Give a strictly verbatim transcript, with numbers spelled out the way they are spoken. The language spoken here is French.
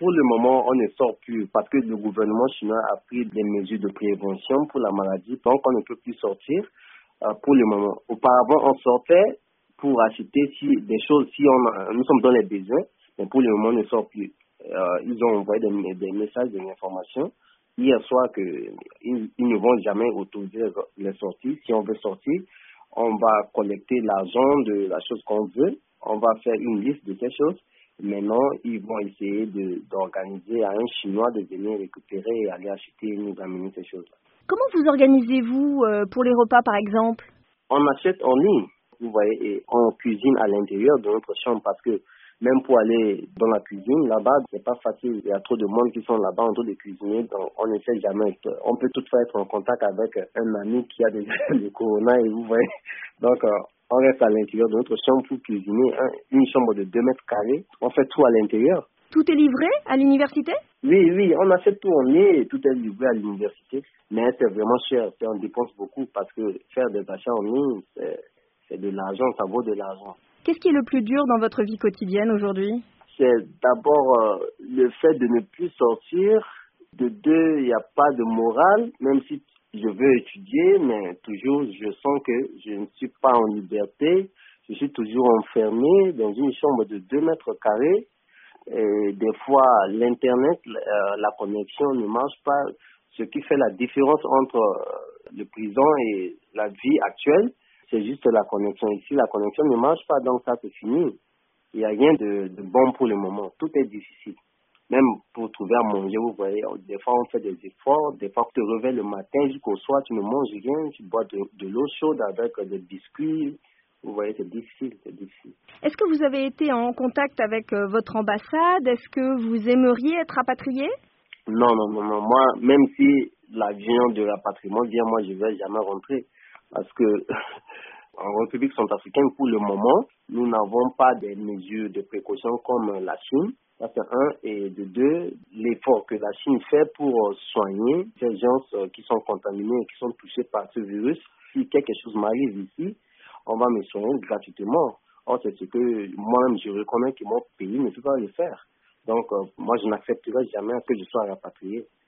Pour le moment, on ne sort plus parce que le gouvernement chinois a pris des mesures de prévention pour la maladie, donc on ne peut plus sortir euh, pour le moment. Auparavant, on sortait pour acheter si, des choses si on a, nous sommes dans les besoins, mais pour le moment, on ne sort plus. Euh, ils ont envoyé des, des messages, des informations hier soir que ils, ils ne vont jamais autoriser les sorties. Si on veut sortir, on va collecter l'argent de la chose qu'on veut, on va faire une liste de ces choses. Maintenant, ils vont essayer de, d'organiser à un Chinois de venir récupérer et aller acheter et nous amener ces choses-là. Comment vous organisez-vous euh, pour les repas, par exemple? On achète en ligne, vous voyez, et on cuisine à l'intérieur de notre chambre parce que même pour aller dans la cuisine, là-bas, c'est pas facile. Il y a trop de monde qui sont là-bas en train de cuisiner, donc on ne sait jamais. On peut toutefois être en contact avec un ami qui a déjà le corona et vous voyez. Donc, euh, on reste à l'intérieur de notre chambre pour cuisiner. Hein, une chambre de deux mètres carrés. On fait tout à l'intérieur. Tout est livré à l'université? Oui, oui, on achète tout en ligne et tout est livré à l'université. Mais c'est vraiment cher. On dépense beaucoup parce que faire des achats en ligne, c'est, c'est de l'argent, ça vaut de l'argent. Qu'est-ce qui est le plus dur dans votre vie quotidienne aujourd'hui? C'est d'abord euh, le fait de ne plus sortir. De deux, il n'y a pas de morale, même si je veux étudier, mais toujours je sens que je ne suis pas en liberté. Je suis toujours enfermé dans une chambre de deux mètres carrés. Et des fois, l'Internet, euh, la connexion ne marche pas. Ce qui fait la différence entre euh, le prison et la vie actuelle, c'est juste la connexion. Ici, la connexion ne marche pas, donc ça, c'est fini. Il n'y a rien de, de bon pour le moment. Tout est difficile. Même pour trouver à manger, vous voyez, des fois, on fait des efforts. Des fois, tu te réveilles le matin jusqu'au soir, tu ne manges rien. Tu bois de, de l'eau chaude avec des biscuits. Vous voyez, c'est difficile, c'est difficile. Est-ce que vous avez été en contact avec euh, votre ambassade? Est-ce que vous aimeriez être rapatrié? Non, non, non, non. Moi, même si l'avion de rapatriement vient, moi, je ne vais jamais rentrer. Parce que en République centrafricaine, pour le moment, nous n'avons pas des mesures de précaution comme la Chine. Ça, c'est un. Et de deux, l'effort que la Chine fait pour soigner ces gens qui sont contaminés et qui sont touchés par ce virus. Si quelque chose m'arrive ici, on va me soigner gratuitement. Or, c'est ce que moi-même, je reconnais que mon pays ne peut pas le faire. Donc, euh, moi, je n'accepterai jamais que je sois rapatrié.